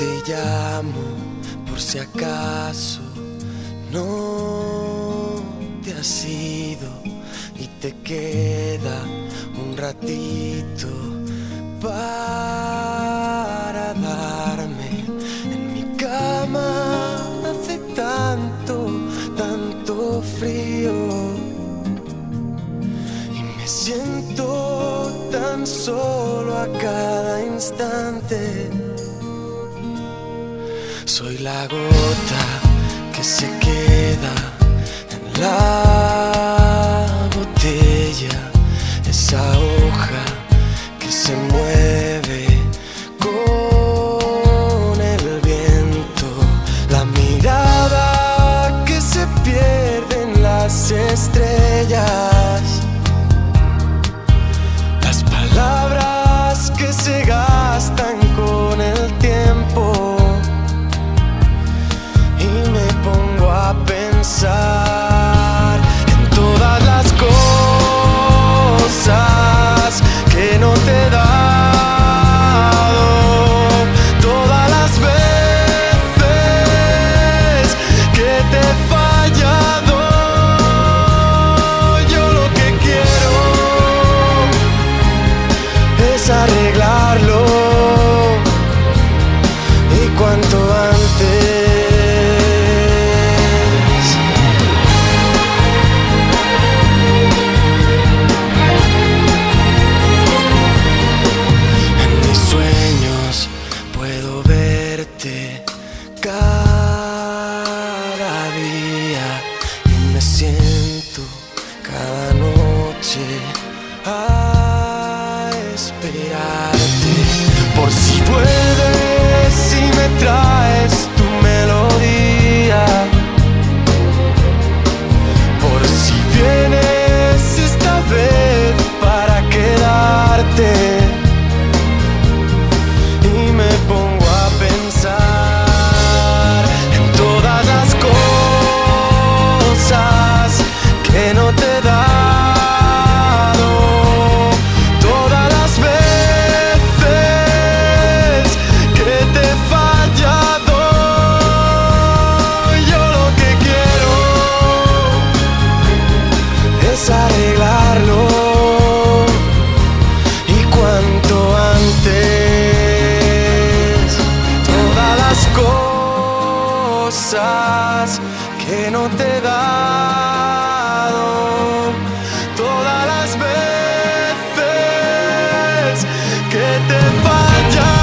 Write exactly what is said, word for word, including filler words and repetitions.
te llamo por si acaso no te has ido y te queda un ratito para darme. En mi cama hace tanto, tanto frío y me siento tan solo a cada instante. Soy la gota que se queda en la botella, esa hoja que se mueve con el viento, la mirada que se pierde en las estrellas, las palabras que se gastan con el tiempo. Pensar en todas las cosas que no te he dado, todas las veces que te he fallado. Yo lo que quiero es arreglarlo y cuanto antes. Cada día y me siento cada noche a esperarte, por si vuelves y me traes tu melodía, por si vienes esta vez para quedarte. Y me pongo a pensar en todas las cosas que no te he dado, todas las veces que te he fallado. Yo lo que quiero es arreglarlo y cuanto antes. Cosas que no te he dado, todas las veces que te fallan.